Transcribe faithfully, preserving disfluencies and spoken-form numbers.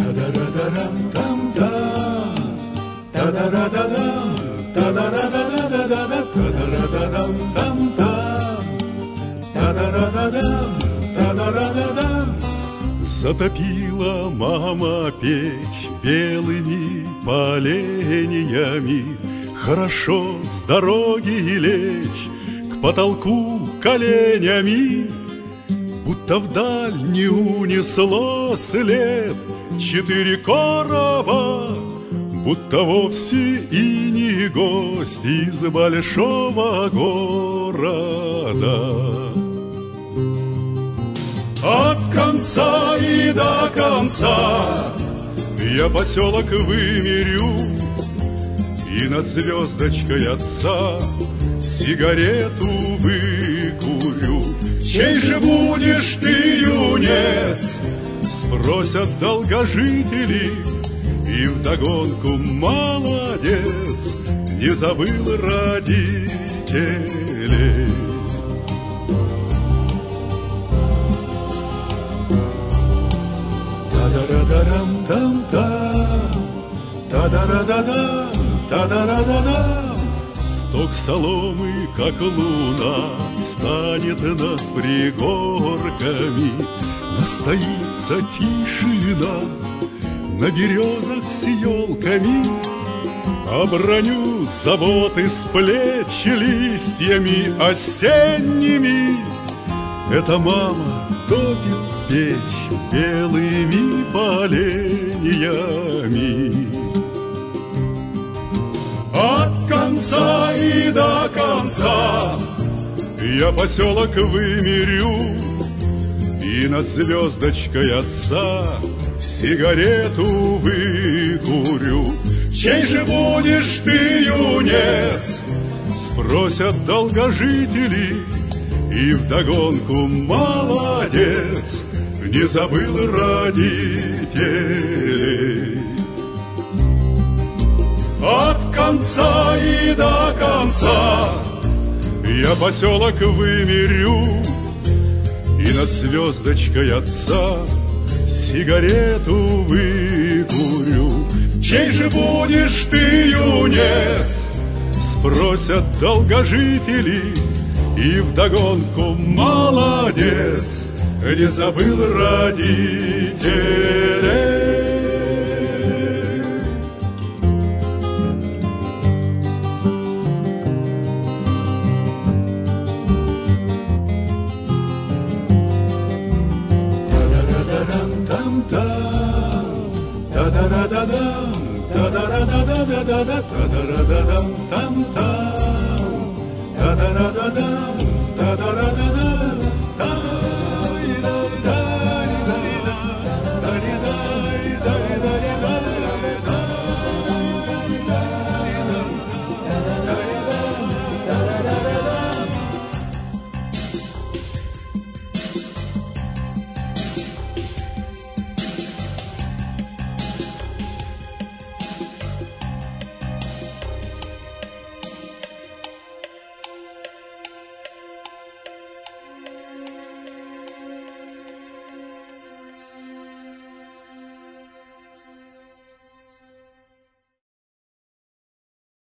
Затопила мама печь белыми поленьями. Хорошо с дороги лечь к потолку коленями, будто вдаль не унесло след четыре короба, будто вовсе и не гость из большого города. От конца и до конца я поселок вымерю, и над звездочкой отца сигарету выкурю. Чей же будешь ты, юнец? Спросят долгожители, и вдогонку молодец, не забыл родителей. Та-да-да-да-дам-там-там, та-да-да-да-дам, та-да-да-да-дам. Сток соломы, как луна, станет над пригорками. Настоится тишина на березах с елками. Оброню заботы с плеч листьями осенними. Эта мама топит печь белыми поленьями. От конца и до конца я поселок вымерю, и над звездочкой отца сигарету выкурю. Чей же будешь ты, юнец? Спросят долгожители, и вдогонку молодец, не забыл родителей. От конца и до конца я поселок вымерю, и над звездочкой отца сигарету выкурю. Чей же будешь ты, юнец? Спросят долгожители, и вдогонку молодец, не забыл родителей. Та-да-да-да-дам, та-да-да-да-да-да-да, та-да-да-да-дам, та-да-да-да-дам.